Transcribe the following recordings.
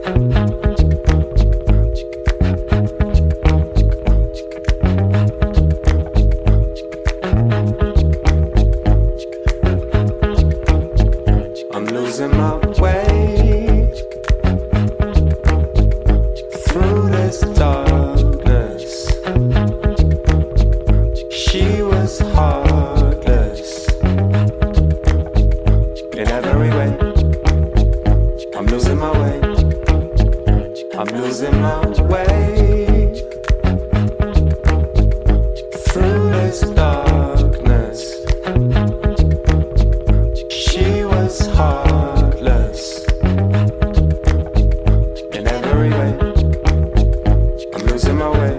I'm losing my way through this darkness. She was heartless in every way. I'm losing my way. I'm losing my way through this darkness. She was heartless in every way. I'm losing my way.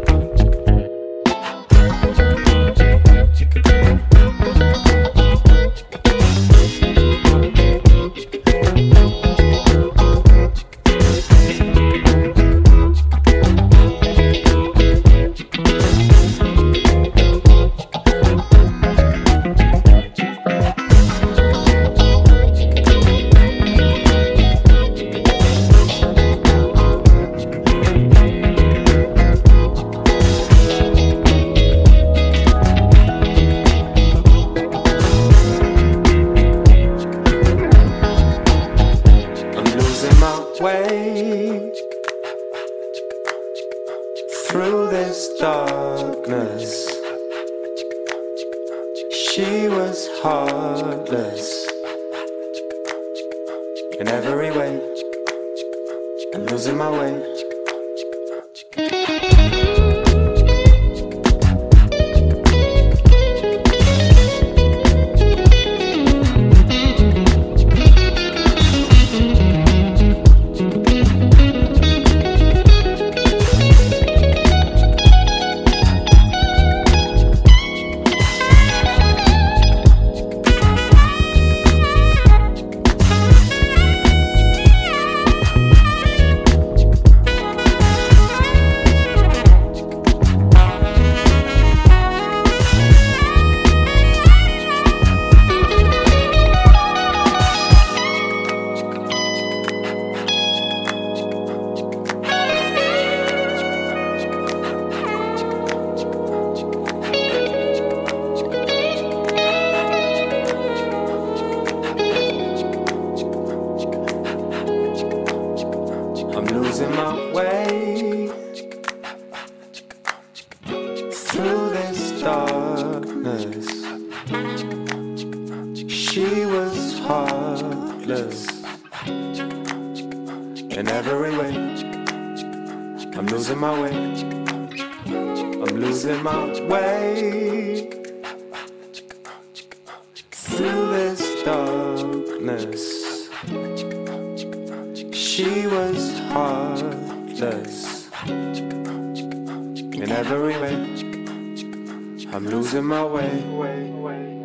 Way through this darkness. She was heartless in every way. I'm losing my way. I'm losing my way through this darkness. She was heartless in every way. I'm losing my way. I'm losing my way through this darkness. She was heartless in every way. I'm losing my way.